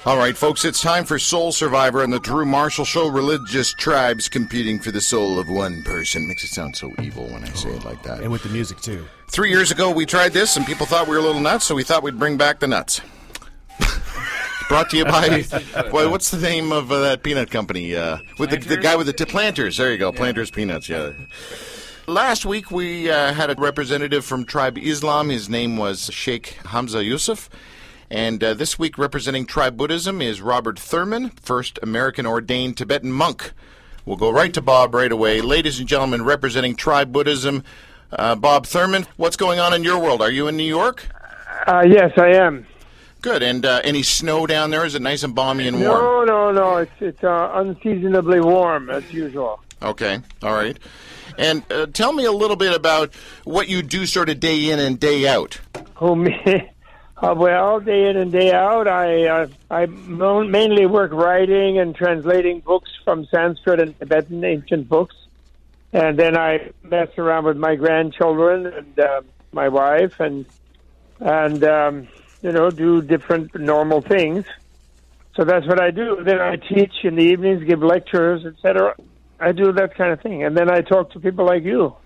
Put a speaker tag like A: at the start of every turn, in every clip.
A: All right, folks, it's time for Soul Survivor and the Drew Marshall Show. Religious tribes competing for the soul of one person. Makes it sound so evil when I say it like that.
B: And with the music, too.
A: 3 years ago, we tried this, and people thought we were a little nuts, so we thought we'd bring back the nuts. Brought to you by, boy, what's the name of that peanut company? With the guy with the Planters. There you go, Planters Peanuts, yeah. Last week, we had a representative from Tribe Islam. His name was Sheikh Hamza Yusuf. And this week, representing Tribe Buddhism is Robert Thurman, first American-ordained Tibetan monk. We'll go right to Bob right away. Ladies and gentlemen, representing Tribe Buddhism, Bob Thurman, what's going on in your world? Are you in New York?
C: Yes, I am.
A: Good. And any snow down there? Is it nice and balmy and warm?
C: No. It's unseasonably warm, as usual.
A: Okay. All right. And tell me a little bit about what you do sort of day in and day out.
C: Oh, me? Well, day in and day out, I mainly work writing and translating books from Sanskrit and Tibetan ancient books. And then I mess around with my grandchildren and my wife and do different normal things. So that's what I do. Then I teach in the evenings, give lectures, etc. I do that kind of thing. And then I talk to people like you.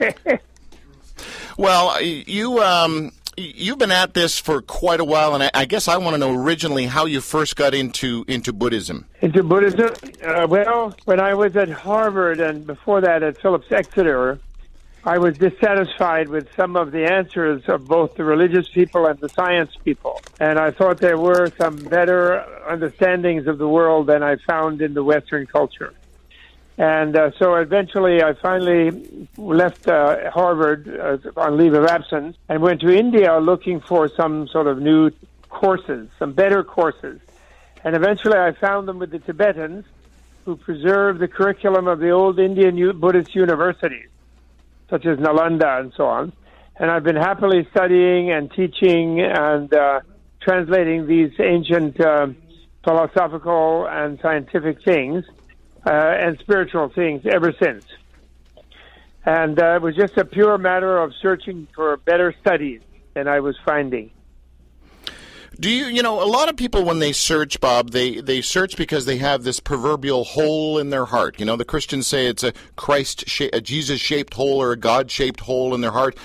A: Well, you've been at this for quite a while, and I guess I want to know originally how you first got into Buddhism.
C: Into Buddhism? Well, when I was at Harvard and before that at Phillips Exeter, I was dissatisfied with some of the answers of both the religious people and the science people. And I thought there were some better understandings of the world than I found in the Western culture. And so eventually I finally left Harvard on leave of absence and went to India looking for some sort of new courses, some better courses. And eventually I found them with the Tibetans, who preserved the curriculum of the old Indian Buddhist universities, such as Nalanda and so on. And I've been happily studying and teaching and translating these ancient philosophical and scientific things and spiritual things ever since. And it was just a pure matter of searching for better studies than I was finding.
A: Do you a lot of people when they search, Bob, they search because they have this proverbial hole in their heart. The Christians say it's a a Jesus-shaped hole or a God-shaped hole in their heart.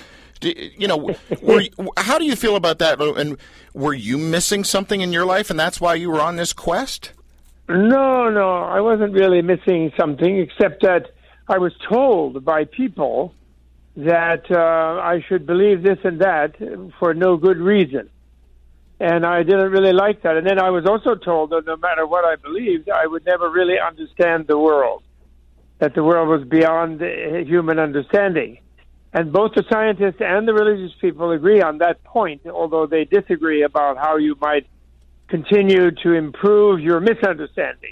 A: How do you feel about that? And were you missing something in your life, and that's why you were on this quest?
C: No, I wasn't really missing something, except that I was told by people that I should believe this and that for no good reason. And I didn't really like that. And then I was also told that no matter what I believed, I would never really understand the world, that the world was beyond human understanding. And both the scientists and the religious people agree on that point, although they disagree about how you might continue to improve your misunderstanding.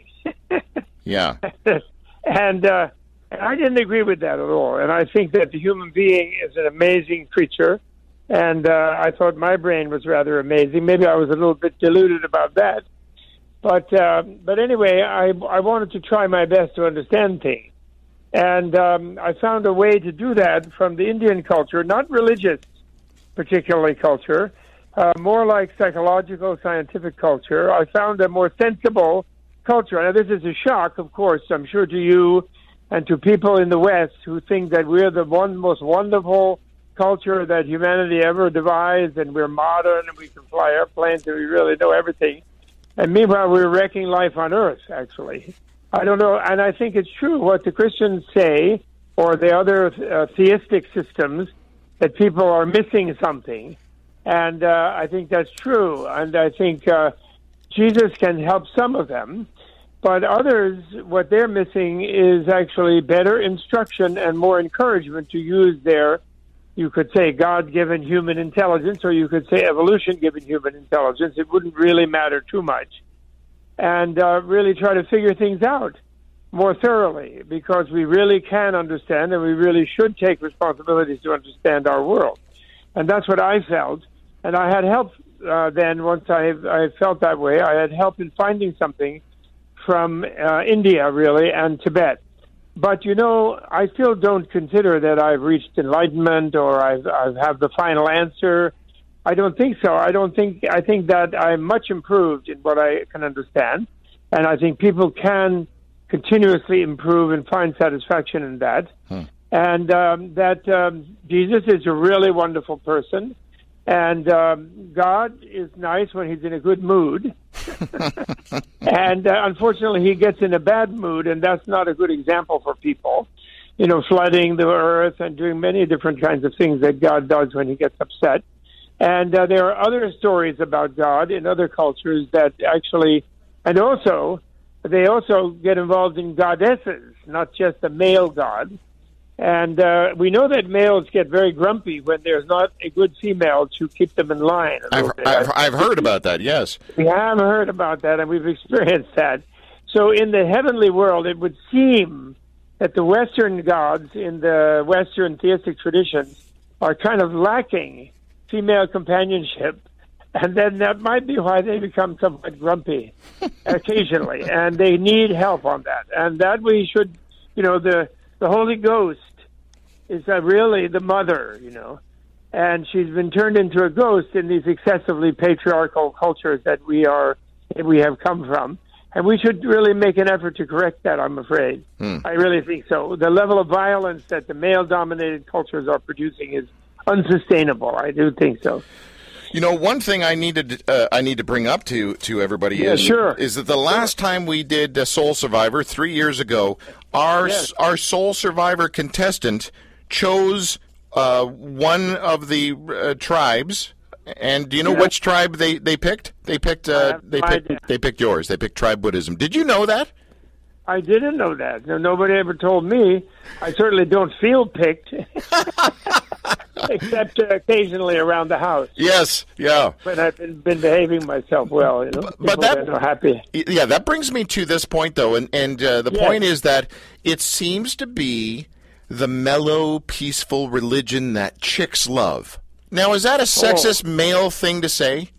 A: Yeah.
C: And I didn't agree with that at all. And I think that the human being is an amazing creature. And I thought my brain was rather amazing. Maybe I was a little bit deluded about that. But anyway, I wanted to try my best to understand things. And I found a way to do that from the Indian culture, not religious particularly culture, more like psychological, scientific culture. I found a more sensible culture. Now, this is a shock, of course, I'm sure, to you and to people in the West who think that we're the most wonderful culture that humanity ever devised, and we're modern, and we can fly airplanes, and we really know everything. And meanwhile, we're wrecking life on Earth, actually. I don't know, and I think it's true what the Christians say, or the other theistic systems, that people are missing something. And I think that's true. And I think Jesus can help some of them. But others, what they're missing is actually better instruction and more encouragement to use their, you could say, God-given human intelligence, or you could say evolution-given human intelligence. It wouldn't really matter too much. And really try to figure things out more thoroughly, because we really can understand, and we really should take responsibilities to understand our world. And that's what I felt. And I had help then, once I felt that way, I had help in finding something from India, really, and Tibet. But, I still don't consider that I've reached enlightenment or I have the final answer. I don't think so. I think that I'm much improved in what I can understand, and I think people can continuously improve and find satisfaction in that. And that Jesus is a really wonderful person, and God is nice when he's in a good mood. And unfortunately, he gets in a bad mood, and that's not a good example for people. You know, flooding the earth and doing many different kinds of things that God does when he gets upset. And there are other stories about God in other cultures that actually, and also, they also get involved in goddesses, not just a male god. And we know that males get very grumpy when there's not a good female to keep them in line.
A: I've heard about that, yes.
C: We have heard about that, and we've experienced that. So in the heavenly world, it would seem that the Western gods in the Western theistic traditions are kind of lacking female companionship, and then that might be why they become somewhat grumpy occasionally, and they need help on that. And that we should, you know, the Holy Ghost is really the mother, you know, and she's been turned into a ghost in these excessively patriarchal cultures that we have come from. And we should really make an effort to correct that, I'm afraid. I really think so. The level of violence that the male-dominated cultures are producing is unsustainable. I do think so.
A: You know, one thing I need to bring up to everybody is that the last time we did Soul Survivor 3 years ago, our Soul Survivor contestant chose one of the tribes. And do you know which tribe they picked? They picked yours. They picked Tribe Buddhism. Did you know that?
C: I didn't know that. No, nobody ever told me. I certainly don't feel picked, except occasionally around the house.
A: Yes, yeah.
C: When I've been behaving myself well, you know. But that are happy.
A: Yeah, that brings me to this point, though, and the point is that it seems to be the mellow, peaceful religion that chicks love. Now, is that a sexist male thing to say?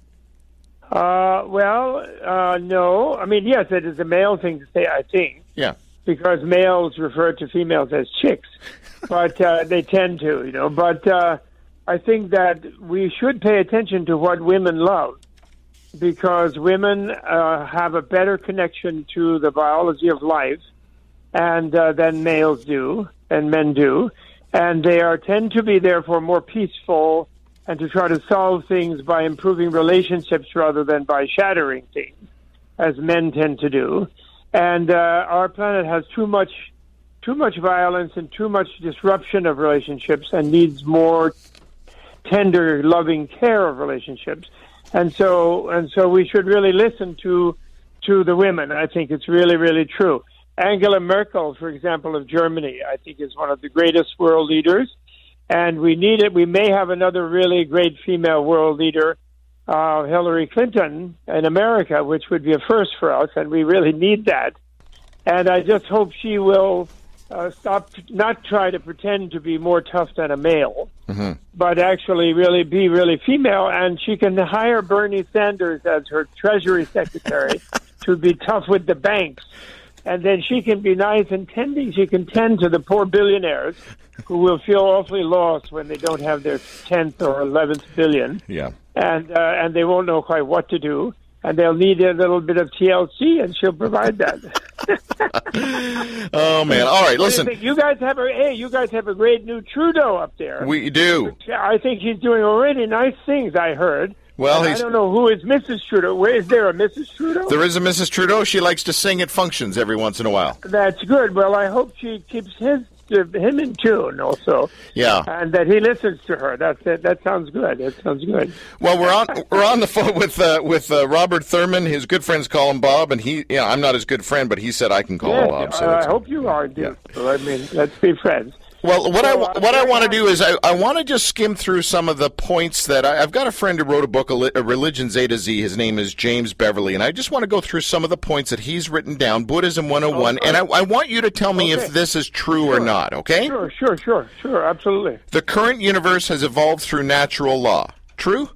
C: No. I mean, yes, it is a male thing to say, I think.
A: Yeah.
C: Because males refer to females as chicks. But they tend to, you know. But I think that we should pay attention to what women love. Because women have a better connection to the biology of life and than males do, and men do. And they tend to be, therefore, more peaceful and to try to solve things by improving relationships rather than by shattering things, as men tend to do. And our planet has too much violence and too much disruption of relationships and needs more tender, loving care of relationships. And so we should really listen to the women. I think it's really, really true. Angela Merkel, for example, of Germany, I think is one of the greatest world leaders. And we need it. We may have another really great female world leader, Hillary Clinton in America, which would be a first for us, and we really need that. And I just hope she will not try to pretend to be more tough than a male, but actually really be really female. And she can hire Bernie Sanders as her Treasury Secretary to be tough with the banks. And then she can be nice and tending. She can tend to the poor billionaires who will feel awfully lost when they don't have their 10th or 11th billion.
A: Yeah.
C: And they won't know quite what to do. And they'll need a little bit of TLC, and she'll provide that.
A: Oh, man. All right, listen.
C: You guys have a great new Trudeau up there.
A: We do.
C: I think he's doing already nice things, I heard.
A: Well,
C: I don't know who is Mrs. Trudeau. Where is there a Mrs. Trudeau?
A: There is a Mrs. Trudeau. She likes to sing at functions every once in a while.
C: That's good. Well, I hope she keeps him in tune also.
A: Yeah.
C: And that he listens to her. That sounds good. That sounds good.
A: Well, we're on the phone with Robert Thurman. His good friends call him Bob, and I'm not his good friend, but he said I can call him Bob. So
C: I hope you are, dude. Yeah. So, I mean, let's be friends.
A: Well, what I want to do is I want to just skim through some of the points that I've got a friend who wrote a book, A Religion A to Z. His name is James Beverly, and I just want to go through some of the points that he's written down, Buddhism 101, and I want you to tell me if this is true or not, okay?
C: Sure, absolutely.
A: The current universe has evolved through natural law. True?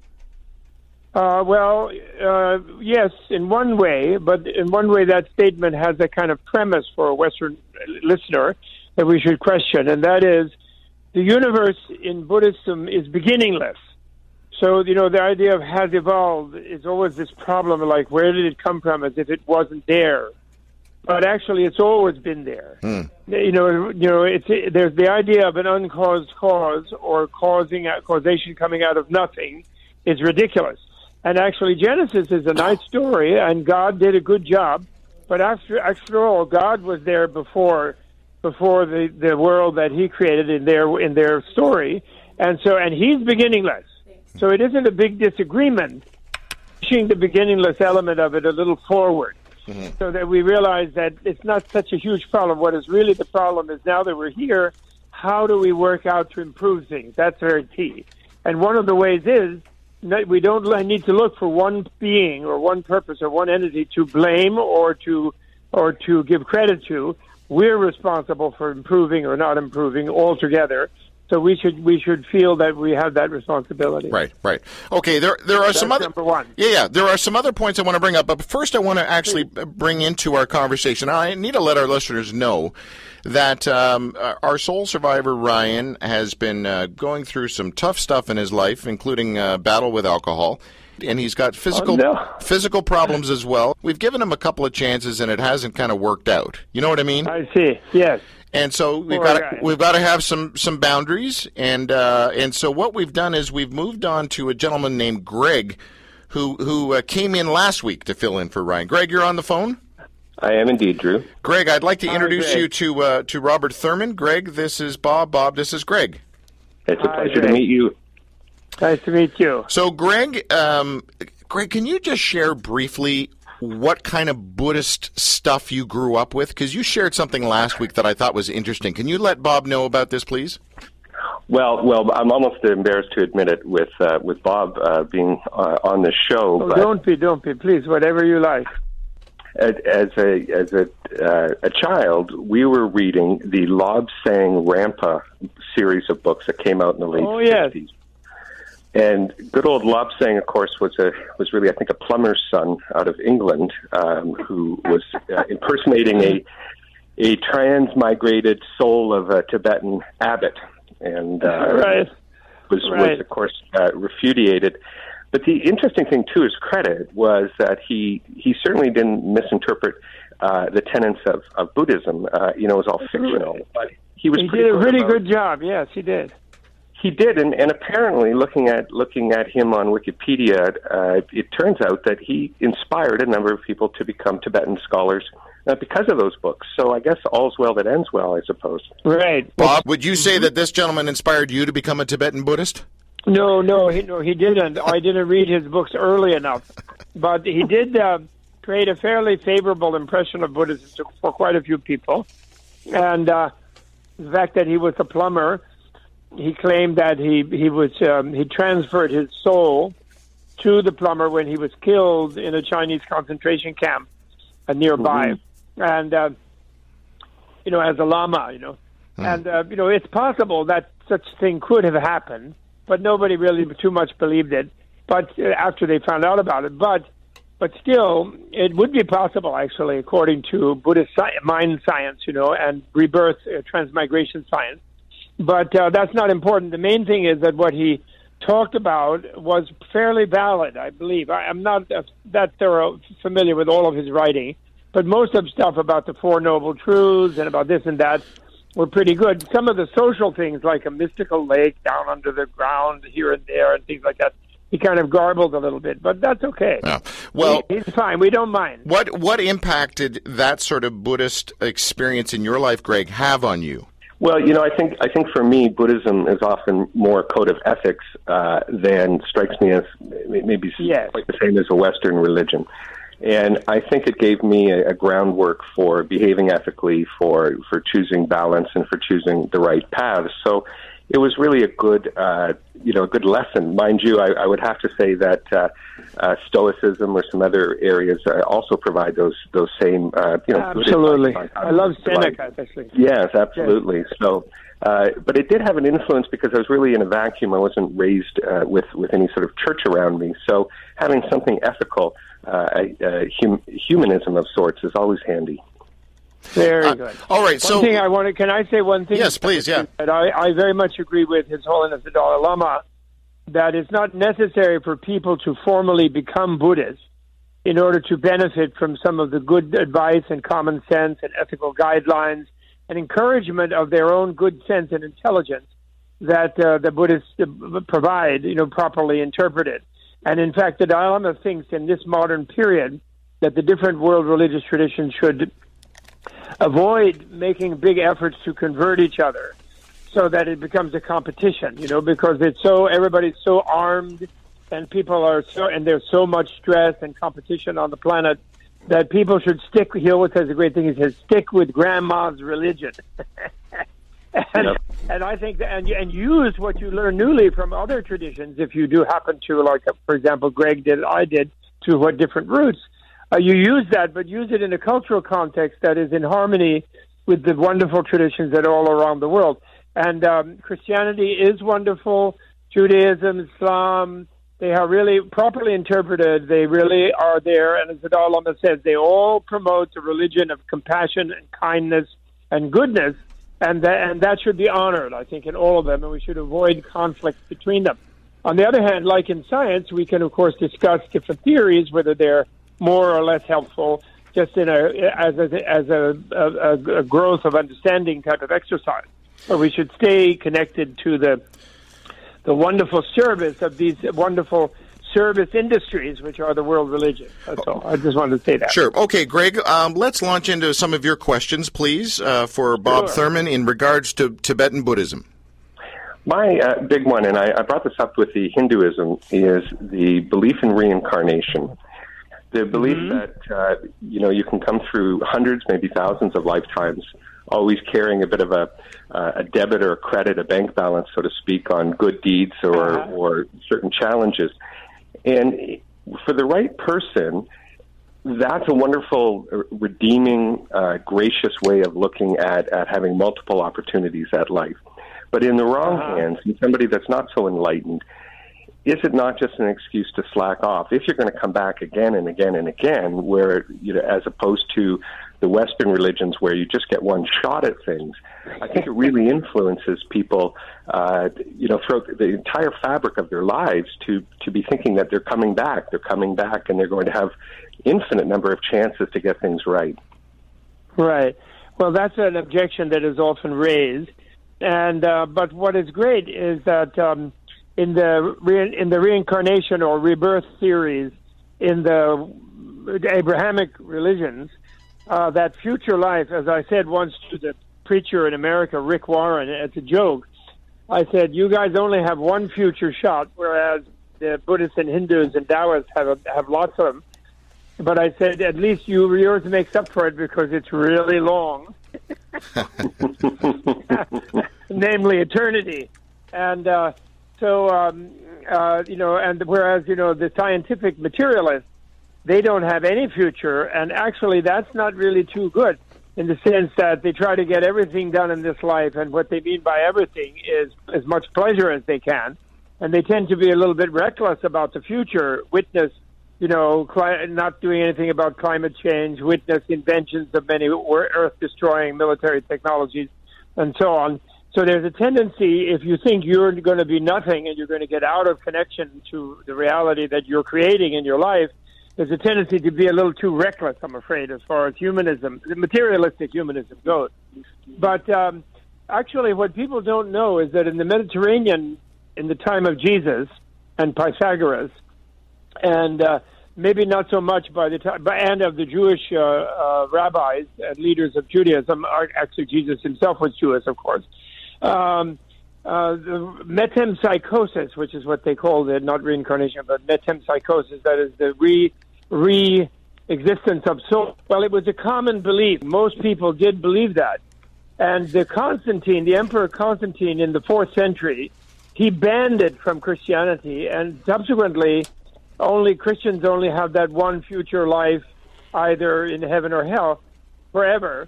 C: Yes, in one way, but in one way that statement has a kind of premise for a Western listener that we should question, and that is the universe in Buddhism is beginningless. So, the idea of has evolved is always this problem, like where did it come from, as if it wasn't there. But actually, it's always been there. There's the idea of an uncaused cause or causation coming out of nothing is ridiculous. And actually, Genesis is a nice story, and God did a good job. But after all, God was there before the world that He created in their story, and He's beginningless. So it isn't a big disagreement, pushing the beginningless element of it a little forward. So that we realize that it's not such a huge problem. What is really the problem is now that we're here, how do we work out to improve things? That's very key. And one of the ways is that we don't need to look for one being or one purpose or one entity to blame or to give credit to. We're responsible for improving or not improving altogether. So we should feel that we have that responsibility.
A: Right. Okay, there are some other...
C: number one.
A: Yeah, there are some other points I want to bring up, but first I want to actually bring into our conversation. I need to let our listeners know that our soul survivor, Ryan, has been going through some tough stuff in his life, including battle with alcohol. And he's got physical problems as well. We've given him a couple of chances, and it hasn't kind of worked out. You know what I mean?
C: I see, yes.
A: And so we've got to have some boundaries, and so what we've done is we've moved on to a gentleman named Greg, who came in last week to fill in for Ryan. Greg, you're on the phone?
B: I am indeed, Drew.
A: Greg, I'd like to introduce you to Robert Thurman. Greg, this is Bob. Bob, this is Greg.
B: It's a pleasure to meet you.
C: Nice to meet you.
A: So, Greg, can you just share briefly what kind of Buddhist stuff you grew up with? Because you shared something last week that I thought was interesting. Can you let Bob know about this, please?
B: Well, I'm almost embarrassed to admit it with Bob being on the show.
C: Oh, but don't be, please, whatever you like.
B: As a child, we were reading the Lobsang Rampa series of books that came out in the late 60s. And good old Lobsang, of course, was really, I think, a plumber's son out of England who was impersonating a transmigrated soul of a Tibetan abbot, and was of course repudiated. But the interesting thing, to his credit, was that he certainly didn't misinterpret the tenets of Buddhism. It was all fictional, but he did a
C: really good job. Yes, he did.
B: He did, and apparently, looking at him on Wikipedia, it turns out that he inspired a number of people to become Tibetan scholars because of those books. So I guess all's well that ends well, I suppose.
C: Right.
A: Bob, would you say that this gentleman inspired you to become a Tibetan Buddhist?
C: No, he didn't. I didn't read his books early enough. But he did create a fairly favorable impression of Buddhism for quite a few people. And the fact that he was a plumber, he claimed that he transferred his soul to the plumber when he was killed in a Chinese concentration camp nearby, and as a lama, and it's possible that such thing could have happened, but nobody really too much believed it. But after they found out about it, but still, it would be possible, actually, according to Buddhist mind science, and rebirth transmigration science. But that's not important. The main thing is that what he talked about was fairly valid, I believe. I'm not that familiar with all of his writing, but most of the stuff about the Four Noble Truths and about this and that were pretty good. Some of the social things, like a mystical lake down under the ground here and there and things like that, he kind of garbled a little bit, but that's okay.
A: Yeah. Well,
C: he's fine. We don't mind.
A: What impact did that sort of Buddhist experience in your life, Greg, have on you?
B: Well, I think for me, Buddhism is often more a code of ethics than strikes me as maybe quite the same as a Western religion. And I think it gave me a groundwork for behaving ethically, for choosing balance, and for choosing the right paths. So it was really a good lesson. Mind you, I would have to say that Stoicism or some other areas also provide those same.
C: Absolutely, I love Seneca, especially.
B: Yes, absolutely. Yes. So, but it did have an influence because I was really in a vacuum. I wasn't raised with any sort of church around me. So having something ethical, humanism of sorts, is always handy.
C: Very good.
A: All right.
C: Can I say one thing?
A: Yes, please. Yeah.
C: That I very much agree with His Holiness the Dalai Lama that it's not necessary for people to formally become Buddhists in order to benefit from some of the good advice and common sense and ethical guidelines and encouragement of their own good sense and intelligence that the Buddhists provide, properly interpreted. And in fact, the Dalai Lama thinks in this modern period that the different world religious traditions should avoid making big efforts to convert each other so that it becomes a competition, because everybody's so armed and people are and there's so much stress and competition on the planet that people should stick. He always says a great thing. He says, stick with grandma's religion. And I think that, and use what you learn newly from other traditions, if you do happen to, like, for example, Greg did, I did, to what different roots. You use that, but use it in a cultural context that is in harmony with the wonderful traditions that are all around the world. And Christianity is wonderful. Judaism, Islam, they are really properly interpreted. They really are there. And as the Dalai Lama says, they all promote a religion of compassion and kindness and goodness. And that should be honored, I think, in all of them. And we should avoid conflict between them. On the other hand, like in science, we can, of course, discuss different theories, whether they're more or less helpful, just in as a growth of understanding type of exercise. But we should stay connected to the wonderful service of these wonderful service industries, which are the world religion. That's all. I just wanted to say that.
A: Sure. Okay, Greg, let's launch into some of your questions, please, for Bob Thurman in regards to Tibetan Buddhism.
B: My big one, and I brought this up with the Hinduism, is the belief in reincarnation. The belief that, you can come through hundreds, maybe thousands of lifetimes, always carrying a bit of a debit or a credit, a bank balance, so to speak, on good deeds or certain challenges. And for the right person, that's a wonderful, redeeming, gracious way of looking at having multiple opportunities at life. But in the wrong hands, and somebody that's not so enlightened, is it not just an excuse to slack off? If you're going to come back again and again and again, where, as opposed to the Western religions where you just get one shot at things, I think it really influences people, throughout the entire fabric of their lives to be thinking that they're coming back, and they're going to have infinite number of chances to get things right.
C: Right. Well, that's an objection that is often raised. And but what is great is that in the reincarnation or rebirth theories in the Abrahamic religions, that future life, as I said once to the preacher in America, Rick Warren, as a joke, I said, you guys only have one future shot, whereas the Buddhists and Hindus and Taoists have lots of them. But I said, at least yours makes up for it because it's really long. Namely eternity. And and whereas, the scientific materialists, they don't have any future, and actually that's not really too good in the sense that they try to get everything done in this life, and what they mean by everything is as much pleasure as they can, and they tend to be a little bit reckless about the future, witness, not doing anything about climate change, witness inventions of many earth-destroying military technologies, and so on. So there's a tendency, if you think you're going to be nothing and you're going to get out of connection to the reality that you're creating in your life, there's a tendency to be a little too reckless, I'm afraid, as far as humanism, materialistic humanism goes. But actually what people don't know is that in the Mediterranean, in the time of Jesus and Pythagoras, and maybe not so much by the time, and of the Jewish rabbis and leaders of Judaism, actually Jesus himself was Jewish, of course, the metempsychosis, which is what they call it, not reincarnation, but metempsychosis, that is the re-existence of soul. Well, it was a common belief. Most people did believe that. And the Emperor Constantine in the 4th century, he banned it from Christianity, and subsequently Christians only have that one future life, either in heaven or hell, forever.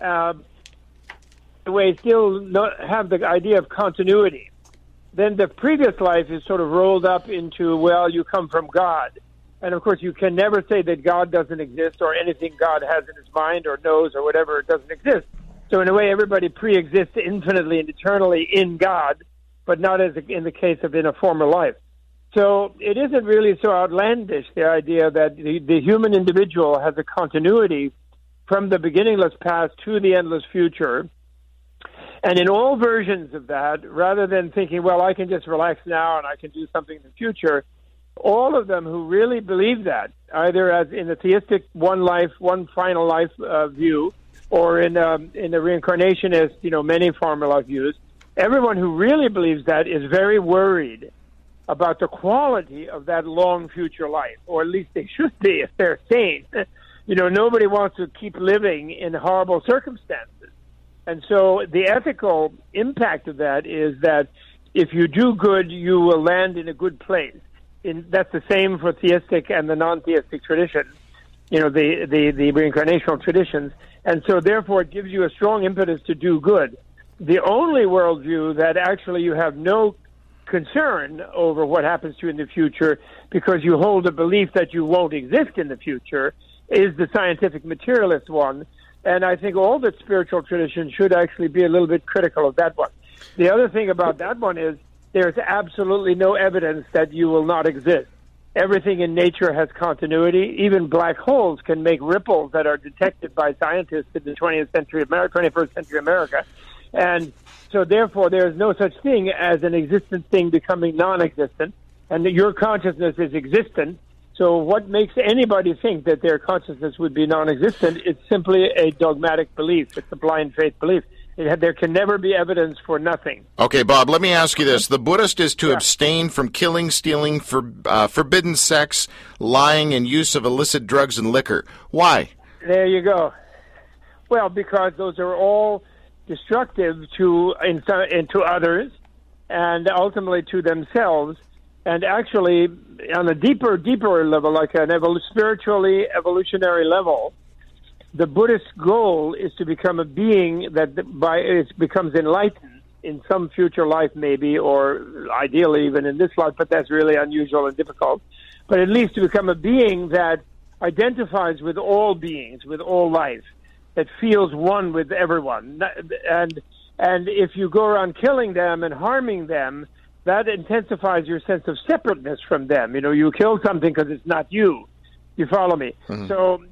C: Way still not have the idea of continuity. Then the previous life is sort of rolled up into, you come from God. And of course you can never say that God doesn't exist or anything God has in his mind or knows or whatever doesn't exist. So in a way everybody pre-exists infinitely and eternally in God, but not as in the case of in a former life. So it isn't really so outlandish, the idea that the human individual has a continuity from the beginningless past to the endless future. And in all versions of that, rather than thinking, well, I can just relax now and I can do something in the future, all of them who really believe that, either as in the theistic one life, one final life view, or in the reincarnationist, many former life views, everyone who really believes that is very worried about the quality of that long future life, or at least they should be if they're sane. Nobody wants to keep living in horrible circumstances. And so the ethical impact of that is that if you do good, you will land in a good place. That's the same for theistic and the non-theistic traditions, the reincarnational traditions. And so therefore it gives you a strong impetus to do good. The only worldview that actually you have no concern over what happens to you in the future because you hold a belief that you won't exist in the future is the scientific materialist one. And I think all the spiritual traditions should actually be a little bit critical of that one. The other thing about that one is there's absolutely no evidence that you will not exist. Everything in nature has continuity. Even black holes can make ripples that are detected by scientists in the 21st century America. And so therefore there is no such thing as an existent thing becoming non-existent, and that your consciousness is existent. So what makes anybody think that their consciousness would be non-existent? It's simply a dogmatic belief. It's a blind faith belief. There can never be evidence for nothing.
A: Okay, Bob, let me ask you this. The Buddhist is to abstain from killing, stealing, forbidden sex, lying, and use of illicit drugs and liquor. Why?
C: There you go. Well, because those are all destructive to others and ultimately to themselves. And actually, on a deeper level, like an spiritually evolutionary level, the Buddhist goal is to become a being that becomes enlightened in some future life maybe, or ideally even in this life, but that's really unusual and difficult. But at least to become a being that identifies with all beings, with all life, that feels one with everyone. And if you go around killing them and harming them, that intensifies your sense of separateness from them. You kill something because it's not you. You follow me? Mm-hmm. So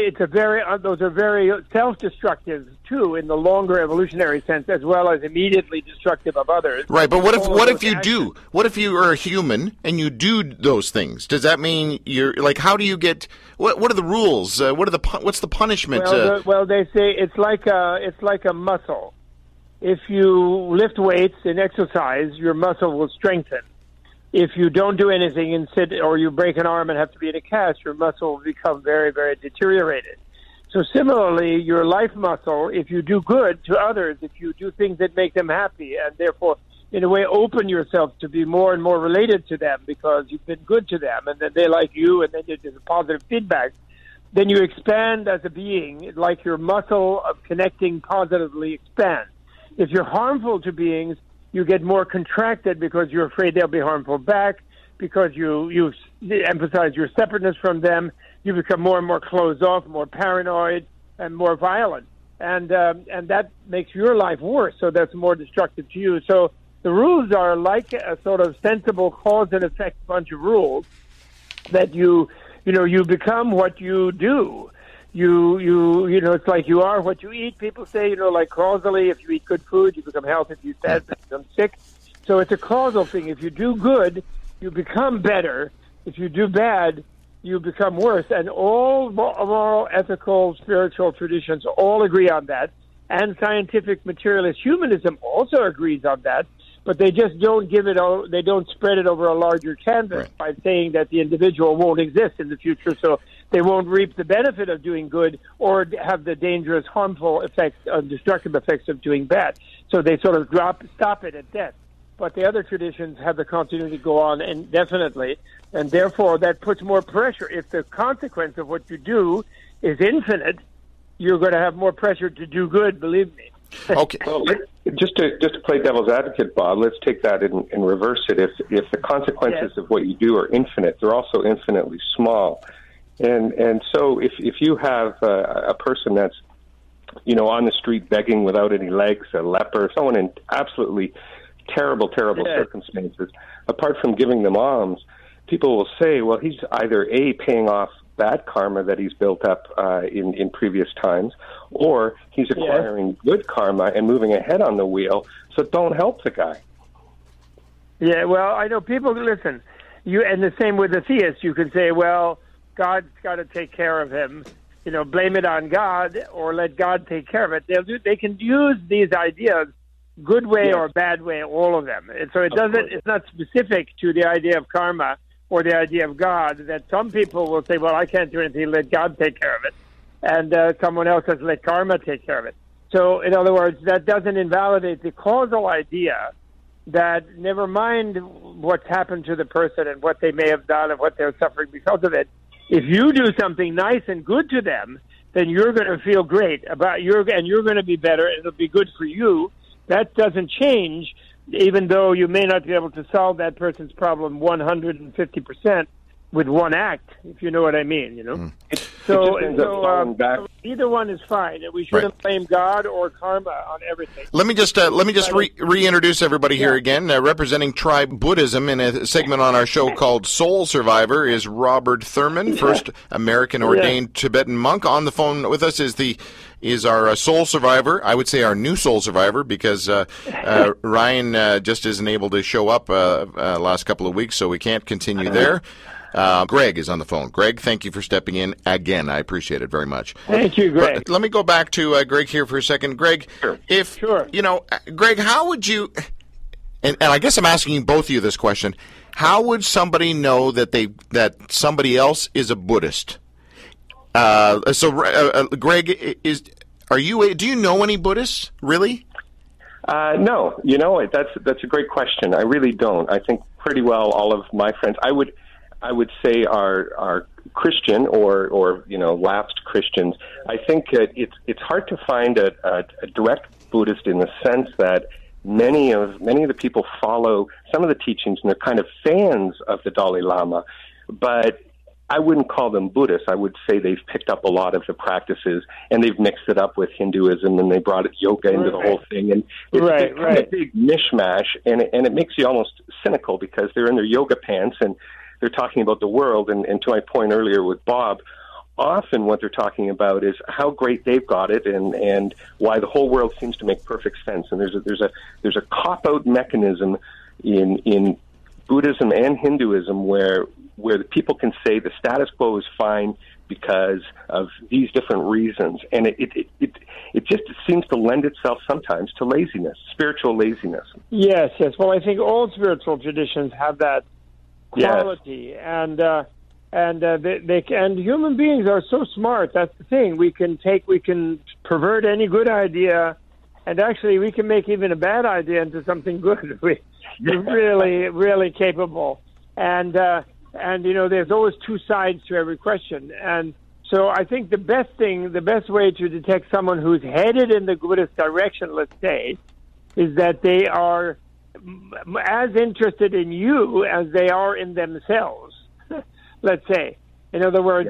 C: those are very self-destructive too, in the longer evolutionary sense, as well as immediately destructive of others.
A: Right, but what if you do? What if you are a human and you do those things? Does that mean you're like? How do you get? What are the rules? What's the punishment?
C: Well, they say it's like a muscle. If you lift weights and exercise, your muscle will strengthen. If you don't do anything and sit, or you break an arm and have to be in a cast, your muscle will become very, very deteriorated. So similarly, your life muscle, if you do good to others, if you do things that make them happy, and therefore, in a way, open yourself to be more and more related to them because you've been good to them, and then they like you, and then there's a positive feedback, then you expand as a being, like your muscle of connecting positively expands. If you're harmful to beings, you get more contracted because you're afraid they'll be harmful back, because you emphasize your separateness from them. You become more and more closed off, more paranoid, and more violent. And that makes your life worse, so that's more destructive to you. So the rules are like a sort of sensible cause and effect bunch of rules that you become what you do. You know, it's like you are what you eat. People say, like causally, if you eat good food, you become healthy. If you eat bad, you become sick. So it's a causal thing. If you do good, you become better. If you do bad, you become worse. And all moral, ethical, spiritual traditions all agree on that. And scientific materialist humanism also agrees on that. But they just don't they don't spread it over a larger canvas by saying that the individual won't exist in the future, so they won't reap the benefit of doing good or have the dangerous, harmful effects, destructive effects of doing bad. So they sort of stop it at death. But the other traditions have the continuity go on indefinitely, and therefore that puts more pressure. If the consequence of what you do is infinite, you're going to have more pressure to do good, believe me.
A: Okay.
B: Well, just to play devil's advocate, Bob, let's take that and reverse it. If the consequences of what you do are infinite, they're also infinitely small. And so if you have a person that's, on the street begging without any legs, a leper, someone absolutely terrible circumstances, apart from giving them alms, people will say, well, he's either A, paying off bad karma that he's built up in previous times, or he's acquiring good karma and moving ahead on the wheel, so don't help the guy.
C: Yeah, well, I know people, listen, and the same with the theist, you can say, well, God's got to take care of him, blame it on God, or let God take care of it. They can use these ideas, good way or bad way, all of them. And so it's not specific to the idea of karma or the idea of God, that some people will say, well, I can't do anything, let God take care of it. And someone else has let karma take care of it. So, in other words, that doesn't invalidate the causal idea that never mind what's happened to the person and what they may have done and what they're suffering because of it. If you do something nice and good to them, then you're going to feel great and you're going to be better, and it'll be good for you. That doesn't change, even though you may not be able to solve that person's problem 150% with one act, if you know what I mean, So either one is fine. We shouldn't blame God or karma on everything.
A: Let me just reintroduce everybody here again. Representing Tribe Buddhism in a segment on our show called Soul Survivor is Robert Thurman, first American ordained Tibetan monk. On the phone with us is our soul survivor. I would say our new soul survivor, because Ryan just isn't able to show up last couple of weeks, so we can't continue there. Greg is on the phone. Greg, thank you for stepping in again. I appreciate it very much.
C: Thank you, Greg.
A: But let me go back to Greg here for a second. Greg, Greg, how would you, and I guess I'm asking both of you this question, how would somebody know that somebody else is a Buddhist? Greg, do you know any Buddhists, really?
B: No, that's a great question. I really don't. I think pretty well all of my friends, I would say are Christian or lapsed Christians. I think it's hard to find a direct Buddhist in the sense that many of the people follow some of the teachings and they're kind of fans of the Dalai Lama, but I wouldn't call them Buddhists. I would say they've picked up a lot of the practices and they've mixed it up with Hinduism and they brought yoga into the whole thing. And it's kind of a big mishmash, and it makes you almost cynical because they're in their yoga pants and they're talking about the world. And to my point earlier with Bob, often what they're talking about is how great they've got it and why the whole world seems to make perfect sense. And there's a cop-out mechanism in Buddhism and Hinduism where the people can say the status quo is fine because of these different reasons. And it just seems to lend itself sometimes to laziness, spiritual laziness.
C: Yes. Well, I think all spiritual traditions have that quality. Yes. And human beings are so smart. That's the thing. We can pervert any good idea, and actually we can make even a bad idea into something good. We're really, really capable. And there's always two sides to every question. And so I think the best way to detect someone who's headed in the Buddhist direction, let's say, is that they are as interested in you as they are in themselves. Let's say, in other words,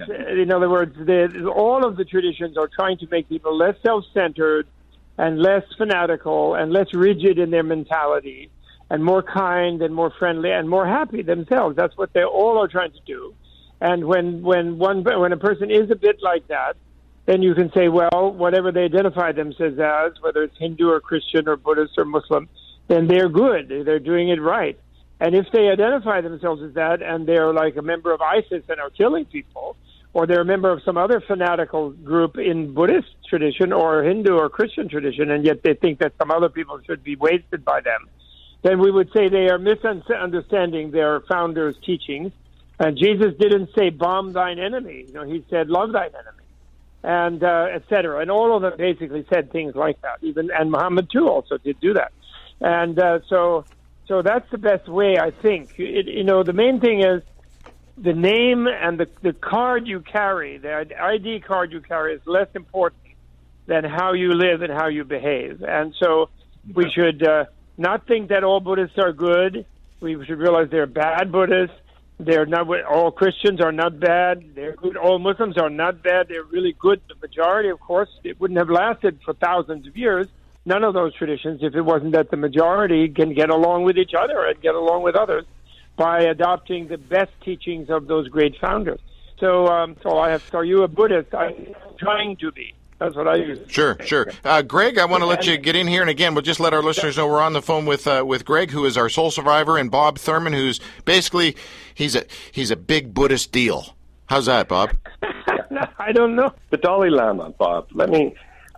C: all of the traditions are trying to make people less self-centered and less fanatical and less rigid in their mentality, and more kind and more friendly and more happy themselves. That's what they all are trying to do. And when a person is a bit like that, then you can say, well, whatever they identify themselves as, whether it's Hindu or Christian or Buddhist or Muslim, then they're good. They're doing it right. And if they identify themselves as that and they're like a member of ISIS and are killing people, or they're a member of some other fanatical group in Buddhist tradition or Hindu or Christian tradition, and yet they think that some other people should be wasted by them, then we would say they are misunderstanding their founder's teachings. And Jesus didn't say, bomb thine enemy. He said, love thine enemy, and et cetera. And all of them basically said things like that. And Muhammad, too, also did do that. And so that's the best way, I think. The main thing is the name and the card you carry, the ID card you carry, is less important than how you live and how you behave. And so we should not think that all Buddhists are good. We should realize they're bad Buddhists. They're not. All Christians are not bad. They're good. All Muslims are not bad. They're really good. The majority, of course, it wouldn't have lasted for thousands of years none of those traditions if it wasn't that the majority can get along with each other and get along with others by adopting the best teachings of those great founders. So are you a Buddhist? I'm trying to be. That's what I use.
A: Sure. Greg, I want to let you get in here, and again, we'll just let our listeners know we're on the phone with Greg, who is our soul survivor, and Bob Thurman, who's basically he's a big Buddhist deal. How's that, Bob?
C: I don't know.
B: The Dalai Lama, Bob. Let me.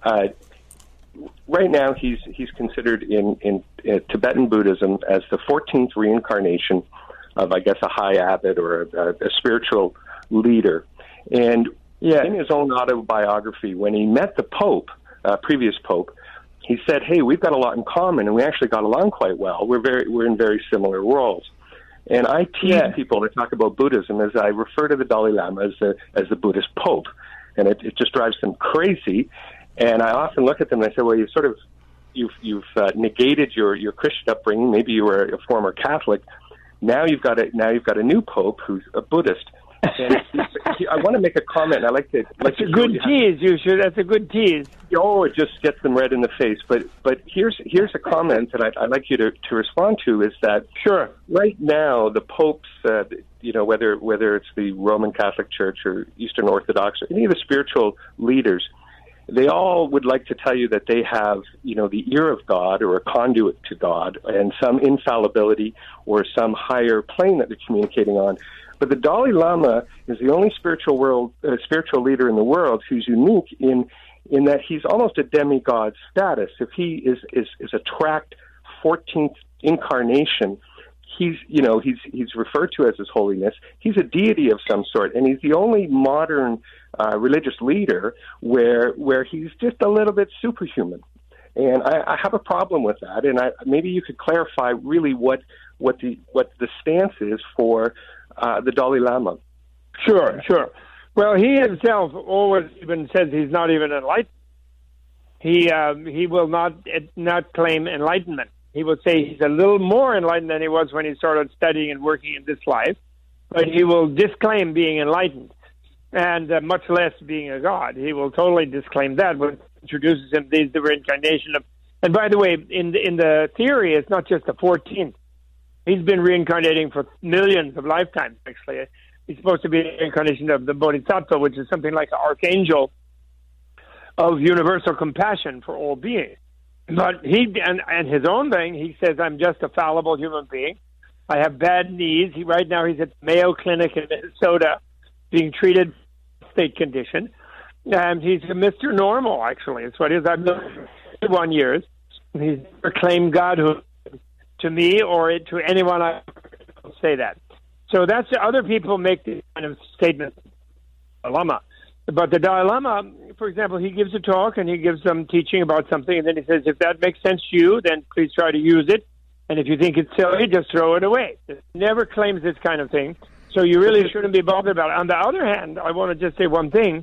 B: Right now, he's considered in Tibetan Buddhism as the 14th reincarnation of, I guess, a high abbot or a spiritual leader, and. Yeah. In his own autobiography, when he met the Pope, previous Pope, he said, "Hey, we've got a lot in common, and we actually got along quite well. We're in very similar roles." And I tease people to talk about Buddhism as I refer to the Dalai Lama as the Buddhist Pope, and it just drives them crazy. And I often look at them and I say, "Well, you've negated your Christian upbringing. Maybe you were a former Catholic. Now you've got a new Pope who's a Buddhist." And I want to make a comment. I like to.
C: That's a good tease. That's a good tease.
B: Oh, it just gets them red in the face. But here's a comment that I'd like you to respond to. Is that
C: sure?
B: Right now, the popes, whether it's the Roman Catholic Church or Eastern Orthodox or any of the spiritual leaders, they all would like to tell you that they have, the ear of God or a conduit to God and some infallibility or some higher plane that they're communicating on. But the Dalai Lama is the only spiritual leader in the world who's unique in that he's almost a demigod status. If he is a tracked 14th incarnation, he's referred to as His Holiness. He's a deity of some sort, and he's the only modern religious leader where he's just a little bit superhuman. And I have a problem with that. And maybe you could clarify really what the stance is for the Dalai Lama.
C: Sure. Well, he himself always even says he's not even enlightened. He will not claim enlightenment. He will say he's a little more enlightened than he was when he started studying and working in this life, but he will disclaim being enlightened, and much less being a god. He will totally disclaim that when he introduces him the reincarnation of. And by the way, in the theory, it's not just the 14th. He's been reincarnating for millions of lifetimes, actually. He's supposed to be the reincarnation of the Bodhisattva, which is something like an archangel of universal compassion for all beings. But and his own thing, he says, I'm just a fallible human being. I have bad knees. Right now he's at Mayo Clinic in Minnesota being treated for state condition. And he's a Mr. Normal, actually. It's what he is. I've known him for 21 years. He's never claimed godhood to me or to anyone I say that. So that's other people make this kind of statement. Lama. But the Dalai Lama, for example, he gives a talk and he gives some teaching about something, and then he says, if that makes sense to you, then please try to use it. And if you think it's silly, just throw it away. He never claims this kind of thing. So you really shouldn't be bothered about it. On the other hand, I want to just say one thing.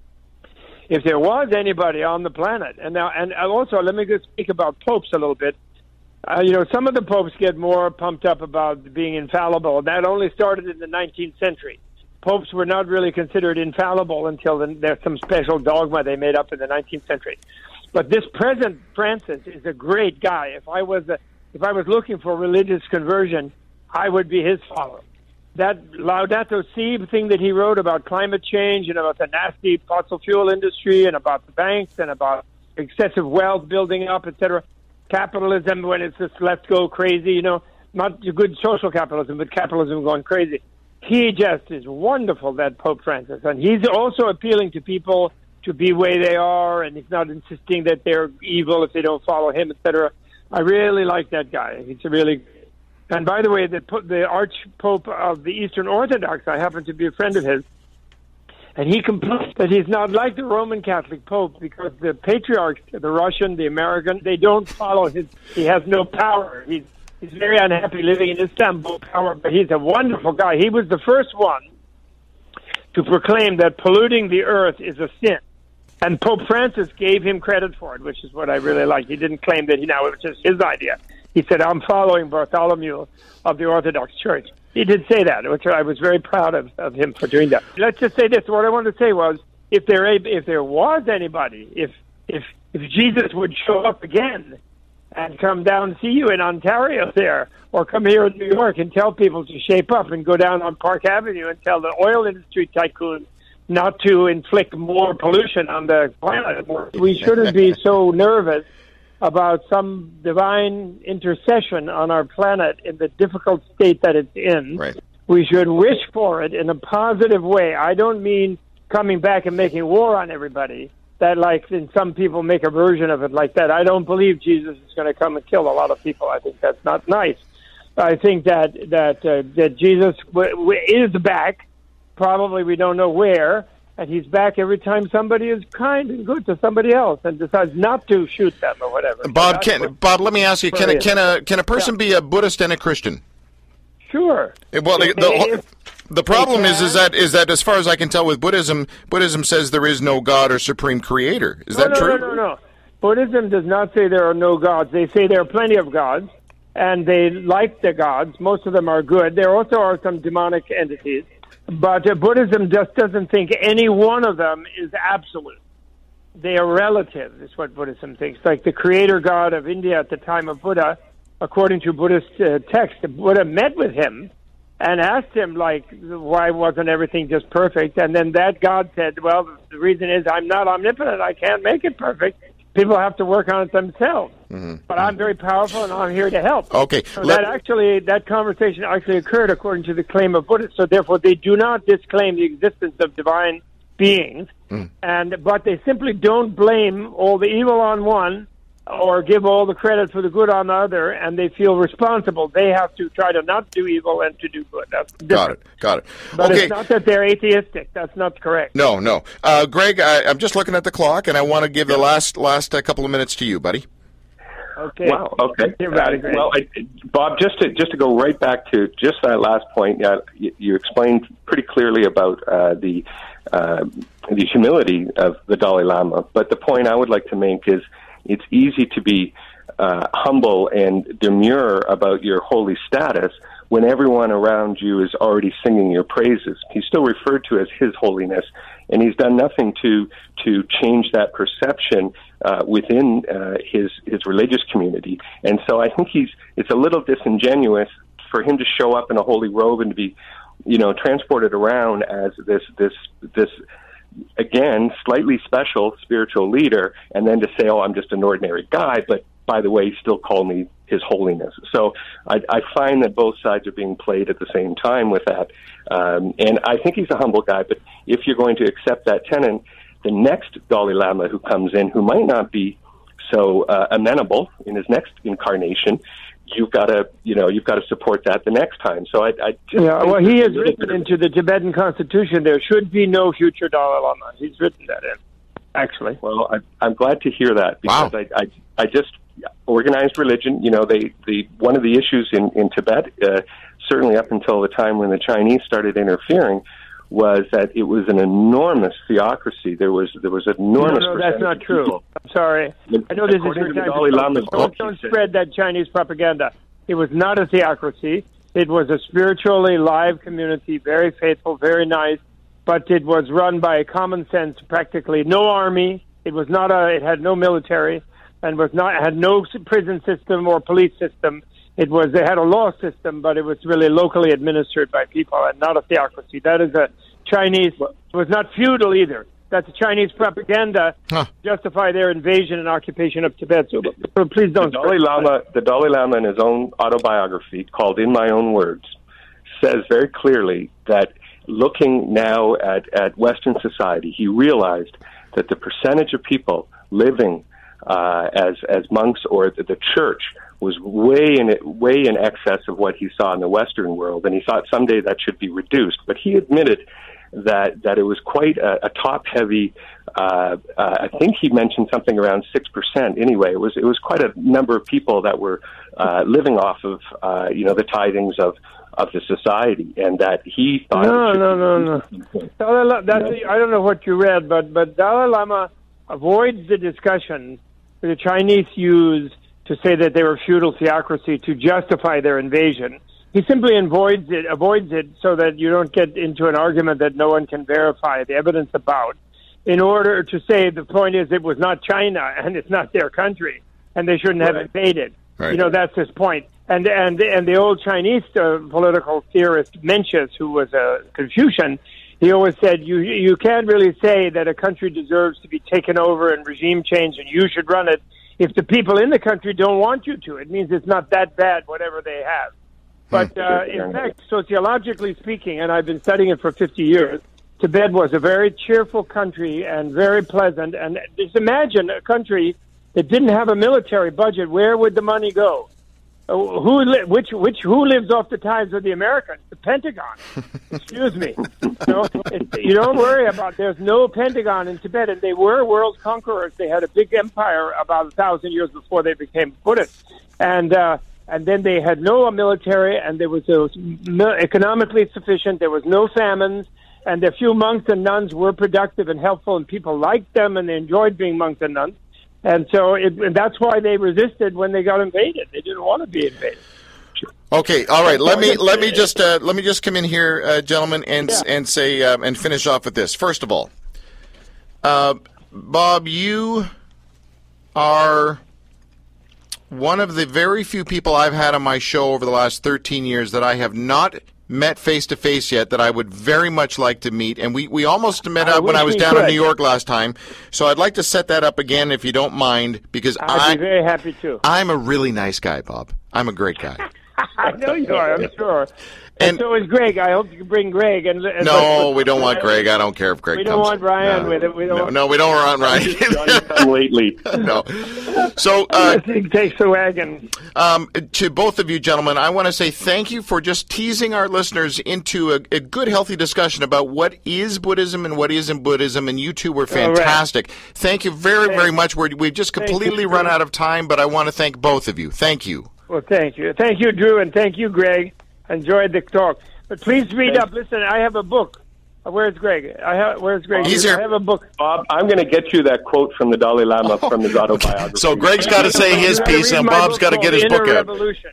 C: If there was anybody on the planet, and also let me just speak about popes a little bit. Some of the popes get more pumped up about being infallible. That only started in the 19th century. Popes were not really considered infallible until there's some special dogma they made up in the 19th century. But this present Francis is a great guy. If I was looking for religious conversion, I would be his follower. That Laudato Si thing that he wrote about climate change and about the nasty fossil fuel industry and about the banks and about excessive wealth building up, etc. Capitalism, when it's just let's go crazy, not good social capitalism, but capitalism going crazy. He just is wonderful, that Pope Francis. And he's also appealing to people to be where they are, and he's not insisting that they're evil if they don't follow him, etc. I really like that guy. He's a really... And by the way, the Archpope of the Eastern Orthodox, I happen to be a friend of his, and he complains that he's not like the Roman Catholic Pope because the patriarchs, the Russian, the American, they don't follow his... He has no power. He's very unhappy living in Istanbul power, but he's a wonderful guy. He was the first one to proclaim that polluting the earth is a sin. And Pope Francis gave him credit for it, which is what I really like. He didn't claim that it was just his idea. He said, I'm following Bartholomew of the Orthodox Church. He did say that, which I was very proud of him for doing that. Let's just say this. What I wanted to say was, if there was anybody, if if Jesus would show up again and come down and see you in Ontario there, or come here in New York and tell people to shape up and go down on Park Avenue and tell the oil industry tycoon not to inflict more pollution on the planet. We shouldn't be so nervous about some divine intercession on our planet in the difficult state that it's in.
A: Right.
C: We should wish for it in a positive way. I don't mean coming back and making war on everybody. That, like, and some people make a version of it like that. I don't believe Jesus is going to come and kill a lot of people. I think that's not nice. I think that Jesus is back. Probably we don't know where, and he's back every time somebody is kind and good to somebody else and decides not to shoot them or whatever.
A: Bob, Bob, let me ask you: can a person be a Buddhist and a Christian?
C: Sure.
A: Well, the problem is that as far as I can tell with Buddhism says there is no God or supreme creator. Is that true?
C: No. Buddhism does not say there are no gods. They say there are plenty of gods, and they like the gods. Most of them are good. There also are some demonic entities, but Buddhism just doesn't think any one of them is absolute. They are relative, is what Buddhism thinks. Like the creator god of India at the time of Buddha, according to Buddhist text, Buddha met with him and asked him, like, why wasn't everything just perfect? And then that God said, well, the reason is I'm not omnipotent. I can't make it perfect. People have to work on it themselves. Mm-hmm. But I'm very powerful, and I'm here to help.
A: Okay.
C: So that conversation actually occurred according to the claim of Buddhists. So therefore, they do not disclaim the existence of divine beings, but they simply don't blame all the evil on one or give all the credit for the good on the other, and they feel responsible. They have to try to not do evil and to do good. That's different.
A: Got it.
C: But
A: okay.
C: It's not that they're atheistic. That's not correct.
A: No. Greg, I'm just looking at the clock, and I want to give the last couple of minutes to you, buddy.
C: Okay.
B: Wow. Okay. Bob, just to go right back to just that last point, you explained pretty clearly about the humility of the Dalai Lama. But the point I would like to make is it's easy to be humble and demure about your holy status when everyone around you is already singing your praises. He's still referred to as His Holiness, and he's done nothing to change that perception within his religious community. And so I think it's a little disingenuous for him to show up in a holy robe and to be, transported around as this again, slightly special spiritual leader, and then to say, oh, I'm just an ordinary guy, but by the way, still call me His Holiness. So I find that both sides are being played at the same time with that. And I think he's a humble guy, but if you're going to accept that tenet, the next Dalai Lama who comes in, who might not be so amenable in his next incarnation, you've got to support that the next time. So
C: he has written into the Tibetan Constitution there should be no future Dalai Lama. He's written that in, actually.
B: Well, I'm glad to hear that because I just organized religion. One of the issues in Tibet, certainly up until the time when the Chinese started interfering, was that it was an enormous theocracy. There was enormous.
C: No, that's not true. I'm sorry. I know this is your time. Don't spread that Chinese propaganda. It was not a theocracy. It was a spiritually live community, very faithful, very nice, but it was run by common sense. Practically no army. It was not it had no military, and had no prison system or police system. They had a law system, but it was really locally administered by people and not a theocracy. That is a Chinese. It was not feudal either. That's a Chinese propaganda to justify their invasion and occupation of Tibet. So please don't.
B: The Dalai Lama, in his own autobiography called "In My Own Words," says very clearly that looking now at Western society, he realized that the percentage of people living as monks or the church was way in excess of what he saw in the Western world, and he thought someday that should be reduced. But he admitted that it was quite a top-heavy. I think he mentioned something around 6%. Anyway, it was quite a number of people that were living off of the tithings of the society, and that he thought.
C: No. I don't know what you read, but Dalai Lama avoids the discussion that the Chinese used to say that they were feudal theocracy to justify their invasion. He simply avoids it so that you don't get into an argument that no one can verify the evidence about. in order to say the point is it was not China and it's not their country and they shouldn't have invaded.
A: Right.
C: You know, that's his point. And the old Chinese political theorist Mencius, who was a Confucian, he always said you can't really say that a country deserves to be taken over and regime change and you should run it if the people in the country don't want you to. It means it's not that bad, whatever they have. But in fact, sociologically speaking, and I've been studying it for 50 years, Tibet was a very cheerful country and very pleasant. And just imagine a country that didn't have a military budget. Where would the money go? Who lives off the tithes of the Americans? The Pentagon. Excuse me. You don't worry about. There's no Pentagon in Tibet, and they were world conquerors. They had a big empire about 1,000 years before they became Buddhists, and then they had no military, and it was economically sufficient. There was no famines, and a few monks and nuns were productive and helpful, and people liked them, and they enjoyed being monks and nuns. And so and that's why they resisted when they got invaded. They didn't want to be invaded.
A: Okay, all right. Let me just come in here, gentlemen, and say and finish off with this. First of all, Bob, you are one of the very few people I've had on my show over the last 13 years that I have not met face-to-face yet that I would very much like to meet. And we almost met up when I was down in New York last time. So I'd like to set that up again if you don't mind, because
C: I'd be very happy to.
A: I'm a really nice guy, Bob. I'm a great guy.
C: I know you are, I'm sure. And so is Greg. I hope you can bring Greg.
A: No, we don't want Greg. I don't care if Greg comes.
C: We don't want Ryan with it. We don't
A: want Ryan.
B: Come lately.
A: No. So
C: takes the wagon.
A: To both of you gentlemen, I want to say thank you for just teasing our listeners into a good, healthy discussion about what is Buddhism and what isn't Buddhism, and you two were fantastic. Right. Thank you very, very much. We've just completely run out of time, but I want to thank both of you. Thank you.
C: Well, thank you. Thank you, Drew, and thank you, Greg. Enjoyed the talk. But please read up. Listen, I have a book. Where's Greg? Where's Greg?
A: He's here.
C: I have a book.
B: Bob, I'm going to get you that quote from the Dalai Lama from his autobiography.
A: So Greg's got to say his piece, and Bob's got to get his book out.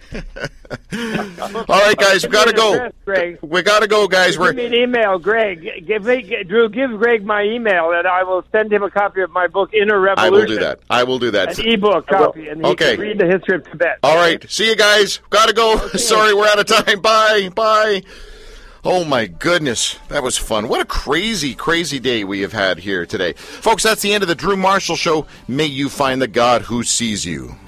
A: All right, guys, we've got to go. We got to go, guys.
C: Give me an email, Greg. Drew, give Greg my email, and I will send him a copy of my book, Inner Revolution.
A: I will do that.
C: An e-book copy, and he can read the history of Tibet.
A: All right. See you guys. Got to go. Okay. Sorry, we're out of time. Bye. Oh, my goodness. That was fun. What a crazy, crazy day we have had here today. Folks, that's the end of the Drew Marshall Show. May you find the God who sees you.